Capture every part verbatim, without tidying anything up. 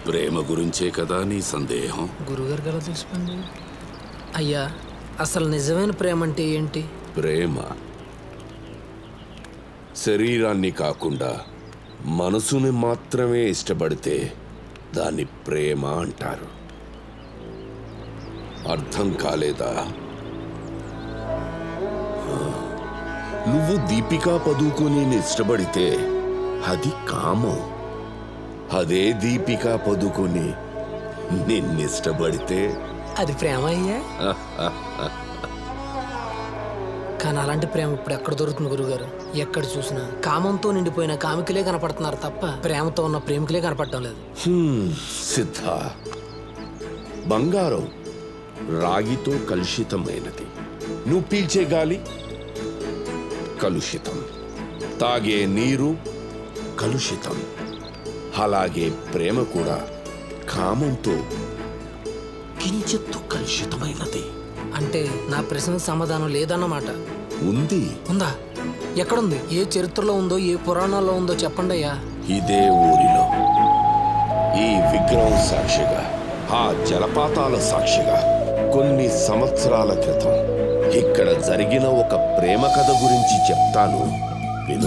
ప్రేమ గురించే కదా నీ సందేహం? గురుగారికి ఎలా తెలిసిపోయింది? అయ్యా, అసలు నిజమైన ప్రేమ అంటే ఏంటి? ప్రేమ శరీరాన్ని కాకుండా మనసుని మాత్రమే ఇష్టపడితే దాన్ని ప్రేమ అంటారు. అర్థం కాలేదా? నువ్వు దీపికా పదుకొనిని ఇష్టపడితే అది కామం. అదే దీపికా పదుకొని నిన్నిష్టపడితే అది ప్రేమ అయ్యా. కానీ అలాంటి ప్రేమ ఇప్పుడు ఎక్కడ దొరుకుతుంది గురుగారు? ఎక్కడ చూసినా కామంతో నిండిపోయిన కామికులే కనపడుతున్నారు తప్ప ప్రేమతో ఉన్న ప్రేమికులే కనపడటం లేదు. సిద్ధ, బంగారం రాగితో కలుషితమైనది. నువ్వు పీల్చే గాలి కలుషితం, తాగే నీరు కలుషితం. అలాగే ప్రేమ కూడా కామంతో కించెత్తు కలుషితమైనది. అంటే నా ప్రశ్నకు సమాధానం లేదన్నమాట. ఉంది. ఉందా? ఎక్కడుంది? ఏ చరిత్రలో ఉందో, ఏ పురాణాల్లో ఉందో చెప్పండి అయ్యా. ఇదే ఊరిలో ఈ విగ్రహం సాక్షిగా, ఆ జలపాతాల సాక్షిగా కొన్ని సంవత్సరాల క్రితం ఇక్కడ జరిగిన ఒక ప్రేమ కథ గురించి చెప్తాను, విను.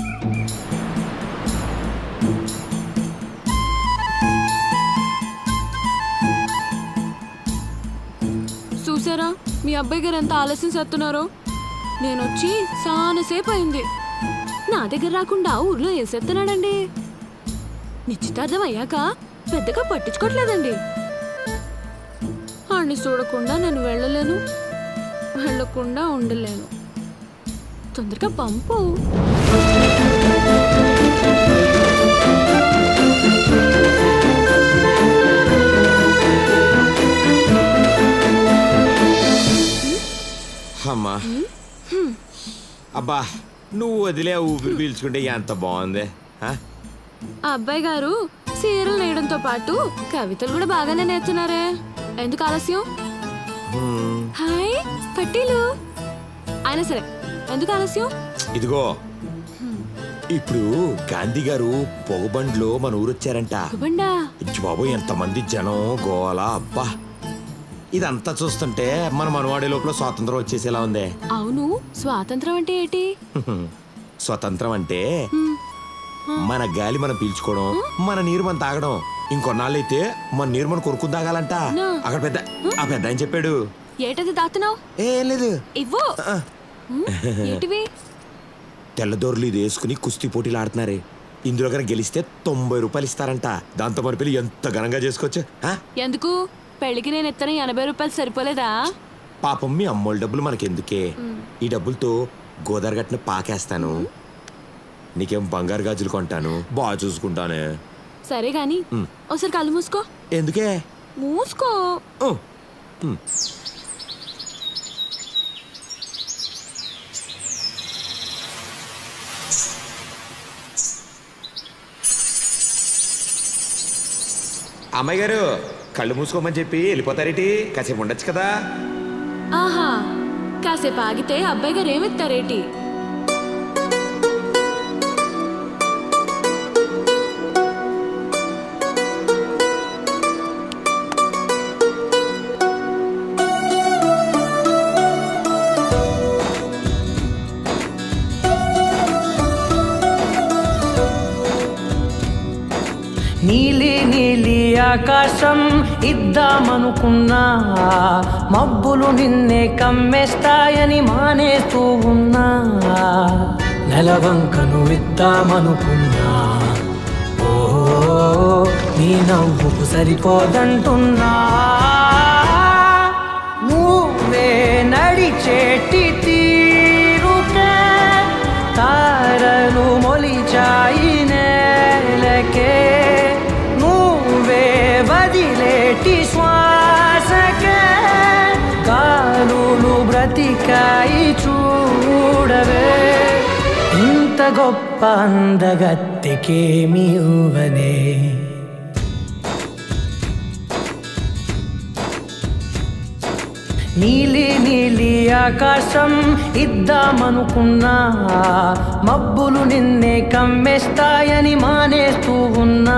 చూసారా మీ అబ్బాయి గారు ఎంత ఆలస్యం చేస్తున్నారో? నేను వచ్చి చాలాసేపు అయింది. నా దగ్గర రాకుండా ఊర్లో ఏం చేస్తున్నాడండి? నిశ్చితార్థం అయ్యాక పెద్దగా పట్టించుకోవట్లేదండి. ఆడిని చూడకుండా నేను వెళ్ళలేను, వెళ్ళకుండా ఉండలేను. తొందరగా పంపు. అమ్మా, అబ్బా, నువ్వు వదిలే ఊపిరి పీల్చుకుంటే ఎంత బాగుంది. ఆ అబ్బాయి గారు సీరియల్ నేయడంతో పాటు కవితలు కూడా బాగానే నేర్చున్నారే. ఎందుకు ఆలస్యం? హాయ్ పట్టీలు. అయినా సరే ఎందుకు ఆలస్యం? ఇదిగో, ఇప్పుడు గాంధీ గారు పొగబండ్లో మన ఊరు వచ్చారంట. బాబు, ఎంతమంది జనం, గోల, అబ్బా. ఇదంతా చూస్తుంటే మన మనవాడి లోపల స్వాతంత్రం వచ్చేసేలా ఉంది. అవును, స్వాతంత్రం అంటే ఏంటి? స్వతంత్రం అంటే మన గాలి మనం పీల్చుకోవడం, మన నీరు మనం తాగడం. ఇంకొన్నాళ్ళైతే మన నీరు మనం కొనుక్కుని తాగాలంట. అక్కడ పెద్ద ఆ పెద్ద అని చెప్పాడు. ఏటది దాతున్నావు? ఏం లేదు. ఇవ్వు. ఏంటివి? తెల్లదోర్లు ఇది వేసుకుని కుస్తీ పోటీలు ఆడుతున్నారే. ఇందులో కనుక గెలిస్తే తొంభై రూపాయలు ఇస్తారంట. దాంతో మన పెళ్లి ఎంత ఘనంగా చేసుకోవచ్చు. ఎందుకు? పెళ్లికి నేను ఎత్తన ఎనభై రూపాయలు సరిపోలేదా? పాపం మీ అమ్మోళ్ళ డబ్బులు మనకెందుకే? ఈ డబ్బులతో గోదావరి గట్టున పాకేస్తాను, నీకేం బంగారు గాజులు కొంటాను, బాగా చూసుకుంటానే. సరే గాని ఒకసారి కళ్ళు మూసుకో. ఎందుకే? మూసుకో. అమ్మాయి గారు, కళ్ళు మూసుకోమని చెప్పి వెళ్ళిపోతారేటి? కాసేపు ఉండొచ్చు కదా. ఆహా, కాసేపు ఆగితే అబ్బాయి గారు ఏమిస్తారేటి? నీలి నీలి ఆకాశం ఇద్దామనుకున్నా, మబ్బులు నిన్నే కమ్మేస్తాయని మానేస్తూ ఉన్నా. నెలవంకను ఇద్దామనుకున్నా, ఓ నీ నవ్వుకు సరిపోదంటున్నా. నువ్వే నడిచేటి తీరుకే తారలు మొలిచాయి నేలకే. నువ్వే వదిలేటి శ్వాసకే గాలులు బ్రతికాయి చూడవే. ఇంత గొప్ప అందగత్తెకేమి ఇవ్వనే. నీలి నీలి ఆకాశం ఇద్దామనుకున్నా, మబ్బులు నిన్నే కమ్మేస్తాయని మానేస్తూ ఉన్నా.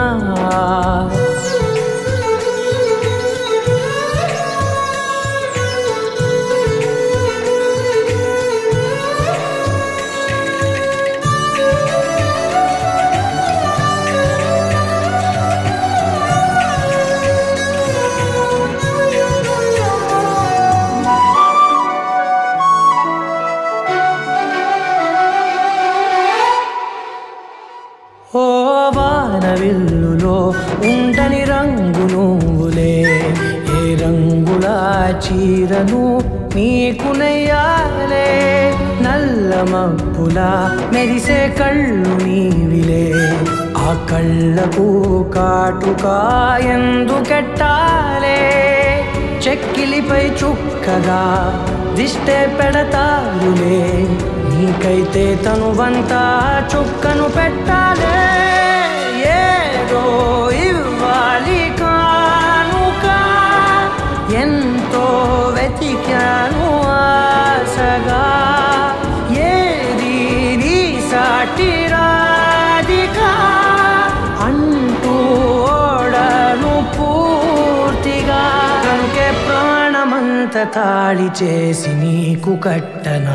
ఓ వానవిల్లులో ఉండని రంగు నువ్వులే, ఏ రంగుల చీరను నీకు నెయ్యాలే. నల్ల మబ్బుల మెరిసే కళ్ళు నీవిలే, ఆ కళ్ళకు కాటుకా ఎందుకెట్టాలే. చెక్కిలిపై చుక్కగా దిష్టే పెడతారులే, నీకైతే తనువంతా చుక్కను పెట్టాలే. ఏదో ఇవ్వాలి కానుక, ఎంతో వెతికాను ఆశగా, ఏది నీ సాటి రాధిక అంటూ ఓడను పూర్తిగా. కనుకే ప్రాణమంత తాళి చేసి నీకు కట్టనా.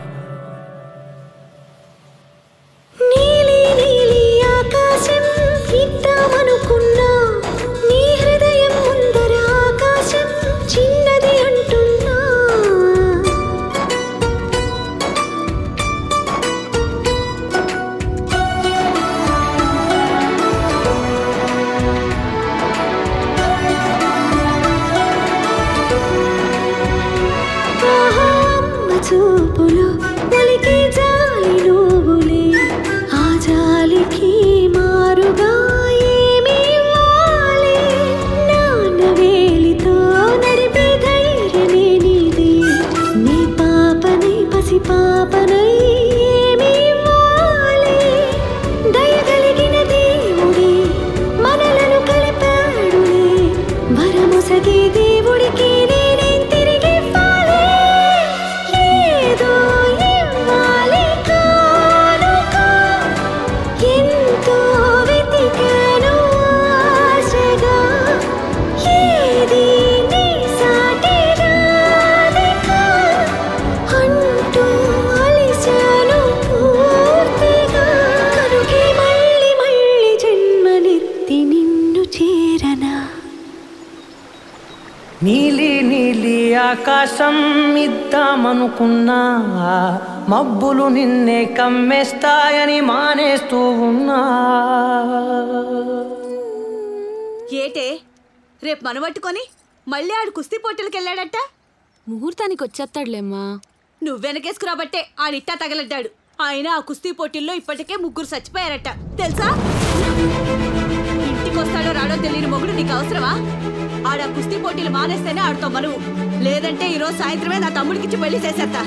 నీలి నీలి ఆకాశం ఇద్దామనుకున్నా, నీ హృదయం ముందర ఆకాశం చిన్నది అంటున్నా. ఆహా, అమ్మ చూపులో ఒలికే జాలి నువ్వులే, ఆ జాలికి మారుగా ఏమి ఇవ్వాలి. నాన్న వేలితో నడిపే ధైర్యమే నీది, నీ పాపనై పసి పాపనై ఏమి ఇవ్వాలి. దయగలిగిన దేవుడే మనలను కలిపాడులే, వరమొసగే దేవుడికి నేనేం తిరిగి ఇవ్వాలి. ఏదో ఇవ్వాలి కానుక, ఎంతో వెతికాను ఆశగా, ఏది నీ సాటి రాధిక అంటూ అలిశాను పూర్తిగా. కనుకే మళ్ళీ మళ్ళీ జన్మనెత్తి నిన్ను చేరనా. నీలి నీలి ఆకాశం ఇద్దామనుకున్నా, మబ్బులు నిన్నే కమ్మేస్తాయని మానేస్తూ ఉన్నా. ఏటే రేపు మనవట్టుకొని మళ్ళీ ఆడు కుస్తీ పోటీలకు వెళ్ళాడట. ముహూర్తానికి వచ్చేస్తాడులేమ్మా. నువ్వెనకేసుకురాబట్టే ఆడిట్టా తగలడ్డాడు. ఆయన ఆ కుస్తీ పోటీల్లో ఇప్పటికే ముగ్గురు చచ్చిపోయారట తెలుసా. ఇంటికి వస్తాడో రాడో తెలియని మొగుడు నీకు అవసరమా? ఆడ కుస్తీ పోటీలు మానేస్తేనే ఆడుతావు మనవు, లేదంటే ఈరోజు సాయంత్రమే నా తమ్ముడికిచ్చి పెళ్లి చేసేస్తా.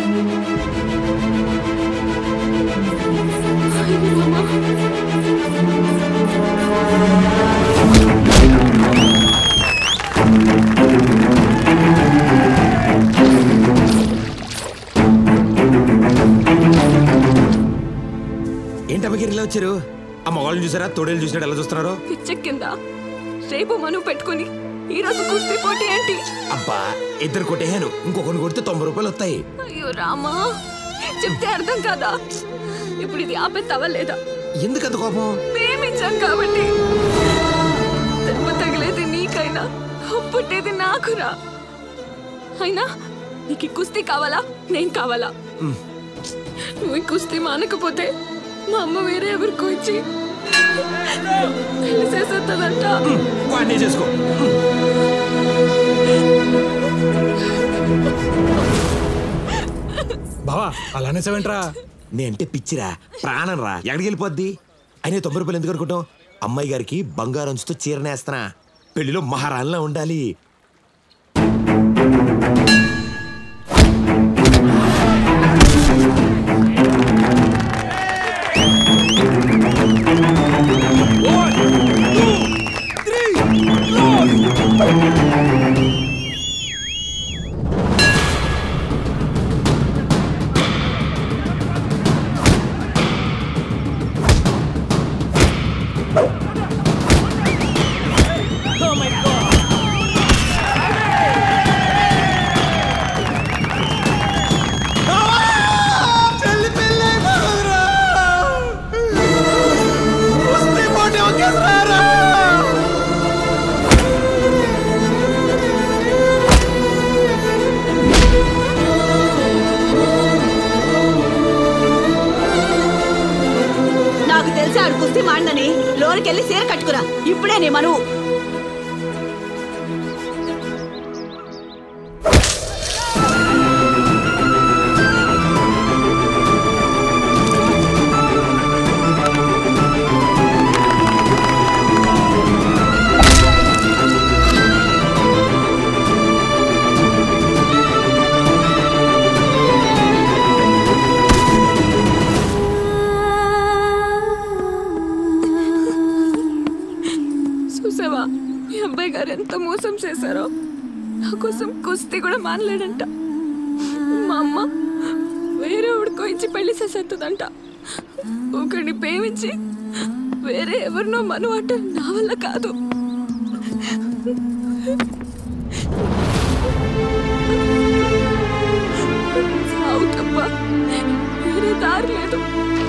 ఏంటమ్మకి ఇలా వచ్చారు? ఆ మగవాళ్ళని చూసారా? తోడేళ్ళు చూసినాడు ఎలా చూస్తున్నారు? పిచ్చెక్కింద రేపు మనం పెట్టుకుని ఈ రోజు కుస్తీ పోటీ ఏంటి? అబ్బా ఇద్దరు కొట్టేహాను, ఇంకొకరిని కొడితే తొంభై రూపాయలు వస్తాయి. అయ్యో రామా, చెప్తే అర్థం కాదా? ఇప్పుడు ఇది ఆపేస్తావా లేదా? ఎందుకంత కోపం? ప్రేమించాం కాబట్టి. దెబ్బ తగిలేది నీకైనా, పుట్టేది నాకురా. అయినా నీకు ఈ కుస్తీ కావాలా, నేను కావాలా? నువ్వు ఈ కుస్తీ మానకపోతే మా అమ్మ వేరే ఎవరికో ఇచ్చి పెళ్లి చేసేస్తుందంట. వాడినే చేసుకో. బావా అలానే సెవెంట్రా. నేనంటే పిచ్చిరా, ప్రాణం రా, ఎక్కడికి వెళ్ళిపోద్ది? అయినా తొంభై రూపాయలు ఎందుకు అనుకుంటాం? అమ్మాయి గారికి బంగారంచుతో చీరనేస్తున్నా, పెళ్లిలో మహారాణిలా ఉండాలి. తెలుసా ఆడు కుస్తీ మాండని? లోనికెళ్ళి సీర కట్టుకురా ఇప్పుడే నీ మనువు. చూసావా మీ అబ్బాయి గారు ఎంత మోసం చేశారో. నా కోసం కుస్తీ కూడా మానలేడంట. మా అమ్మ వేరే ఉడుకో ఇచ్చి పెళ్లి చేసేస్తుందంట. ఒకరిని ప్రేమించి వేరే ఎవరినో మను అంటే నా వల్ల కాదు. సావు తప్ప వేరే దారి లేదు.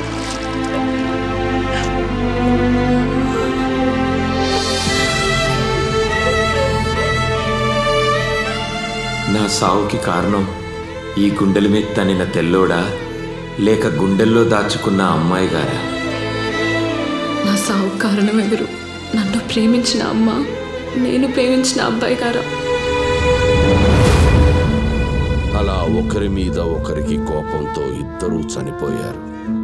నా సావుకి కారణం ఈ గుండెల మీద తనిన తెల్లోడా లేక గుండెల్లో దాచుకున్న అమ్మాయి గారా? నా సావు కారణం ఎవరు? నన్ను ప్రేమించిన అమ్మ, నేను ప్రేమించిన అబ్బాయి గారా? అలా ఒకరి మీద ఒకరికి కోపంతో ఇద్దరూ చనిపోయారు.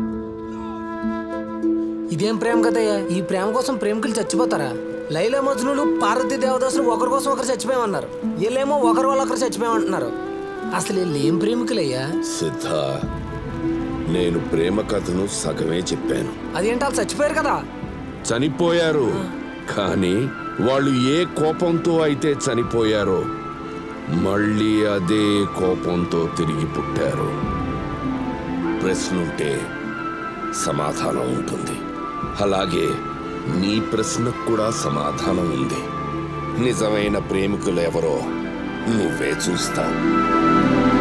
ఇదేం ప్రేమ కదయ్యా? ఈ ప్రేమ కోసం ప్రేమికులు చచ్చిపోతారా? లైలా మజ్నులు పార్వతీ దేవదాసులు ఒకరి కోసం ఒకరు చచ్చిపోయామన్నారు. వీళ్ళేమో ఒకరి వాళ్ళు ఒకరు చచ్చిపోయామంటున్నారు. అసలు వీళ్ళు ఏం ప్రేమికులయ్యా? సిద్ధ, నేను ప్రేమ కథను సగమే చెప్పాను. అదేంటి వాళ్ళు చచ్చిపోయారు కదా? చనిపోయారు, కానీ వాళ్ళు ఏ కోపంతో అయితే చనిపోయారో మళ్ళీ అదే కోపంతో తిరిగి పుట్టారు. ప్రశ్నుంటే సమాధానం ఉంటుంది. అలాగే నీ ప్రశ్నకు కూడా సమాధానం ఉంది. నిజమైన ప్రేమికులు ఎవరో నువ్వే చూస్తావు.